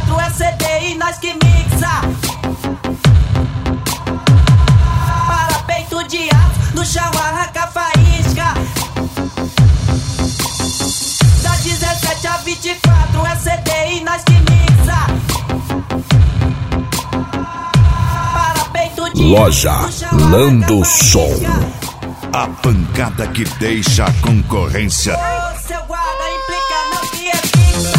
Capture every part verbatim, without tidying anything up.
quatro é C D e nós que mixa. Para peito de aço, no chão arranca faísca. Da dezessete a vinte e quatro é C D e nós que mixa. Para peito de Loja aço, no chão Lando arranca Som. faísca. A pancada que deixa a concorrência. Ô, seu guarda, implica não que é fixa.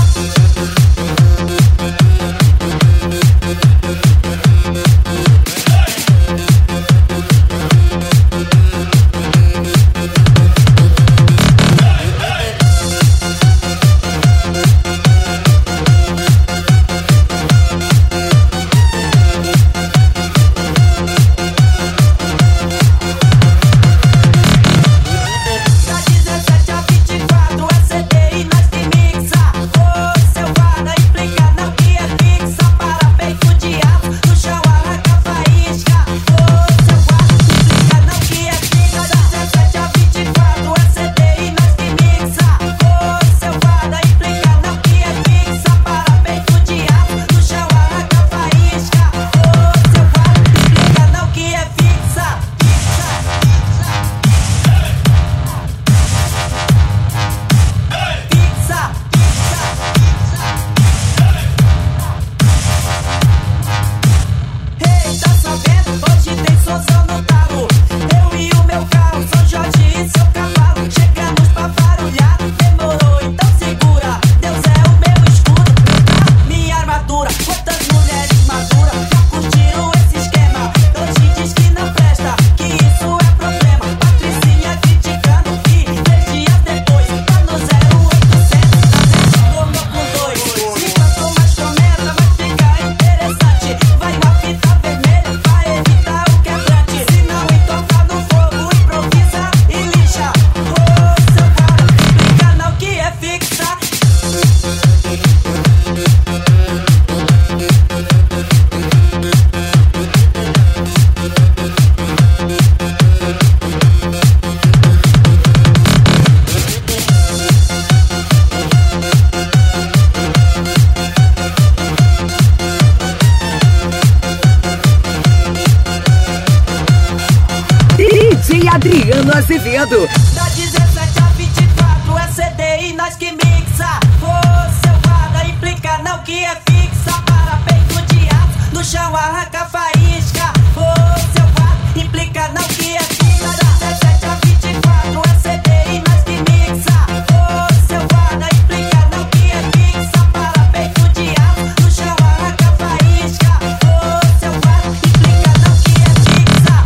Adriano Azevedo. Da dezessete a vinte e quatro é C D e nós que mixa. Ô, seu guarda, implica não que é fixa. Para peito de aço, no chão arranca faísca. Ô, seu guarda, implica não que é fixa. Da dezessete a vinte e quatro é C D e nós que mixa. Ô, seu guarda, implica não que é fixa. Para peito de aço, no chão arranca faísca. Ô, seu guarda, implica não que é fixa.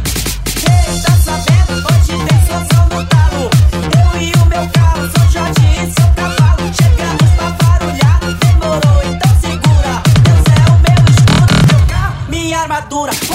Ei, tá sabendo? Hoje tem solução no talo. Eu e o meu carro, São Jorge e seu cavalo. Chegamos pra barulhar, demorou, então segura. Deus é o meu escudo, meu carro, minha armadura.